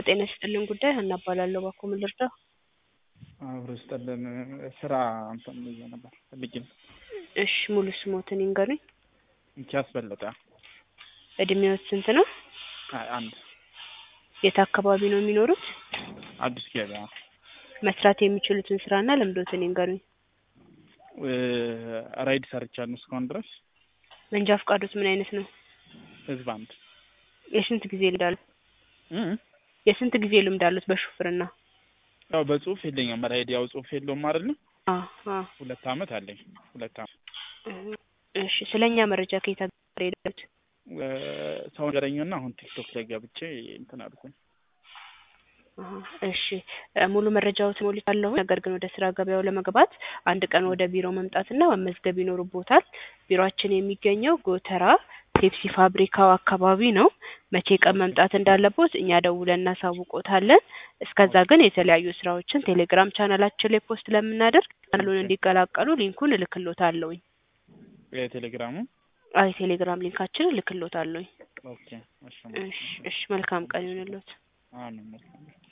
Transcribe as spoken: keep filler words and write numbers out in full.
ጤና ይስጥልኝ ጉዳይ ሀና እባላለሁ። ባኮ ምን ልርዳው? አብሮ ይስጥልን ስራ እንትን ብዬ ነበር ፈልጌ። እሺ ሙሉ ስሞትን ይንገሩኝ። ሚኪያስ በለጠ። እድሜው ስንት ነው? አይ አንድ። የት አካባቢ ነው የሚኖሩት? አዲስ ገበያ። መስራት የሚችሉትን ስራና ልምዶትን ይንገሩኝ። ራይድ ሰርቻለሁ እስካሁን ድረስ። መንጃ ፈቃዶት ምን አይነት ነው? ህዝብ አንድ። የስንት ጊዜ ልምድ አለው? እህ የስንት ጊዜ ልምድ አሉት በሹፍርና? ያው በጽሁፍ የለኝም። ራይድ ያው ጽሁፍ የለውም አይደል? አዎ አዎ። ሁለት አመት አለኝ። ሁለት አመት። እሺ ስለኛ መረጃ ከየት አገኘ ሄዳችሁት? ሰው ነገረኝና አሁን ቲክቶክ ላይ ገብቼ እንትን አልኩኝ። እሺ ሙሉ መረጃዎትን ሞልቻለሁ። ነገር ግን ወደ ስራ ገበያው ለመግባት አንድ ቀን ወደ ቢሮ መምጣትና መመዝገብ ይኖርቦታል። ቢሮአችን የሚገኘው ጎተራ ፔፕሲ ፋብሪካው አካባቢ ነው። መቼ ቀን መምጣት እንዳለቦት እኛ ደውለን እናሳውቆታለን። እስከዛ ግን የተለያዩ ስራዎችን ቴሌግራም ቻናላችን ላይ ፖስት ለምናደርግ ቻናሉን እንዲቀላቀሉ ሊንኩን እልክሎታለሁ። የቴሌግራሙ አይ ቴሌግራም ሊንካችን እልክሎታለሁ። ኦኬ እሺ እሺ እሺ መልካም ቀን ይሁንልዎት። አሜን።